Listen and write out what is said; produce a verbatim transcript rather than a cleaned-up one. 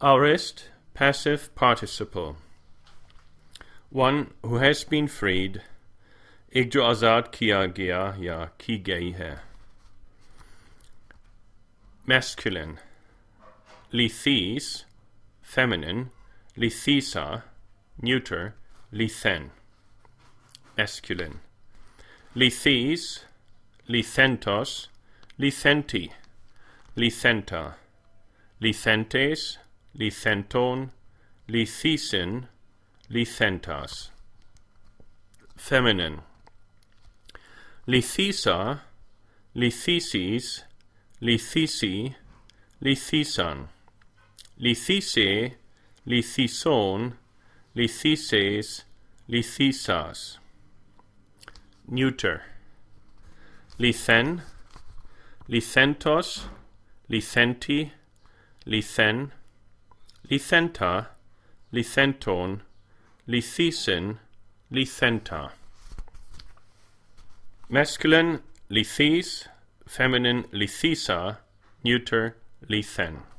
Aorist, passive participle. One who has been freed. एक जो आज़ाद किया गया या की गई है. Masculine. Lithis, feminine. Lithisa, neuter. Lithen, masculine. Lithis, lithentos, lithenti, lithenta, lithentes, lithenton, lithisin, lithentas. Feminine. Lithisa, lithisis, lithisi, lithisan, lithise, lithison, lithises, lithisas. Neuter. Lithen, lithentos, lithenti, lithen, lithenta, lithenton, lithisin, lithenta. Masculine, lithis, feminine, lithisa, neuter, lithen.